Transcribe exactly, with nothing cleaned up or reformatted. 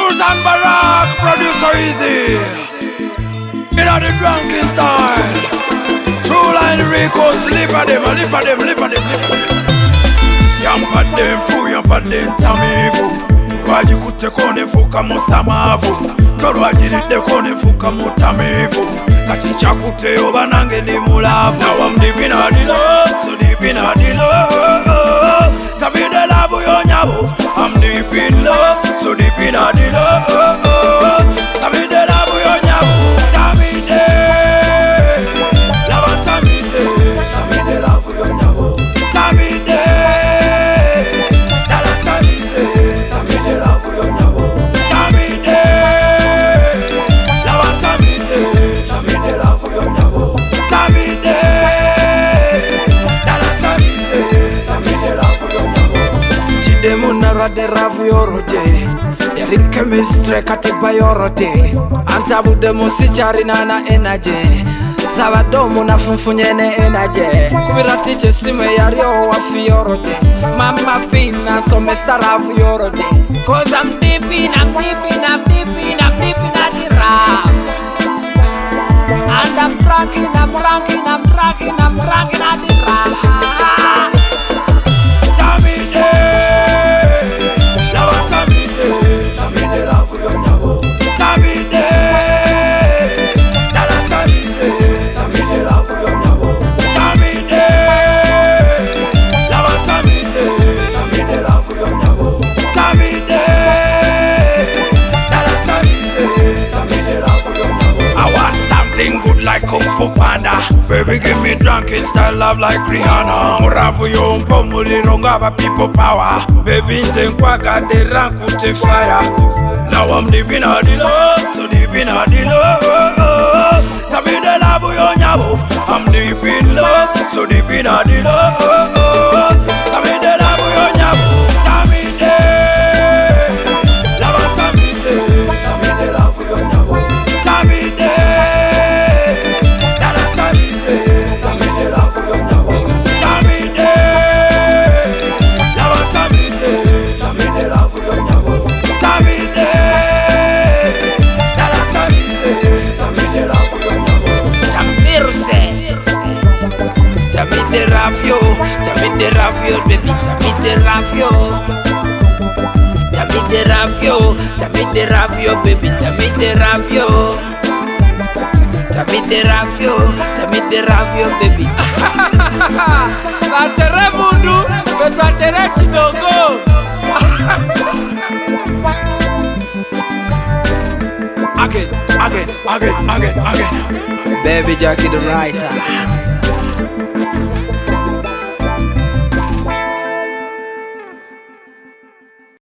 Sultan Barack, producer Easy. Inna the drunken style. True line records, live at them, live at them, live at them, live at them. Yampa dem fu, yampa dem tamivu. Rwaji kute kone fuka musamavu. Torwaji nide kone fuka mutamivu. Kati chakute oba nange ni mulavu. Now I'm deep in the love, so deep in the love. Tabi de love yo nyabo. I'm deep in love, so deep in the love. Tabi de love yo nyabo. Tabi de love, tabi de, tabi de love yo nyabo. Tabi de love, tabi de, tabi de love yo nyabo. Tabi de love, tabi de, tabi de love yo nyabo. Tabi de love, tabi de, tabi de love yo nyabo. Tide munara de love yo roje. Yarin chemistry kati biology. Antabu de musichari nana energy. Sabadomu na funfunyene energy. Kubirati chesime yario wa fioroje. Mama fina so me sarafu yoroje. Cause I'm deep in, I'm deep in, I'm deep in, I'm deep in at the rap. And I'm drunken, I'm drunken, I'm drunken, I'm drunken at the rap. Tamide lava tamide, tamide lava yo nyabo. Tamide lava tamide, tamide lava yo nyabo. Tamide lava tamide, tamide lava yo nyabo. Tamide lava tamide, tamide lava yo nyabo. I want something good like Kung Fu Panda. Baby, give me drunken style love like Rihanna. Murafu yo mpomuli ronga people power. Baby, nzenkwaga de ranku te fire. Now I'm deep in the love, so deep in the love. Tabi de love yo nyabo. I'm deep in love, so deep in the love. Tabi de love yo nyabo. Tabi de love, tabi de, tabi de love yo nyabo. Tabi de love, tabi de, tabi de love yo nyabo. Tabi de love, tabi de, tabi de love yo nyabo. Tabi de love, tabi de, tabi de love yo nyabo. Tamirse, tabi de ravio, tabi de ravio, baby, tabi de ravio. Tabi de ravio, tabi de ravio, baby, tabi de ravio. Tabi de ravio, tabi de ravio, baby. Batere mundu, batere chinongo. Again, again, again, again, again. Baby Jackie the writer.